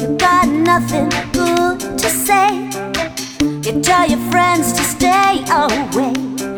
You got nothing good to say. You tell your friends to stay away.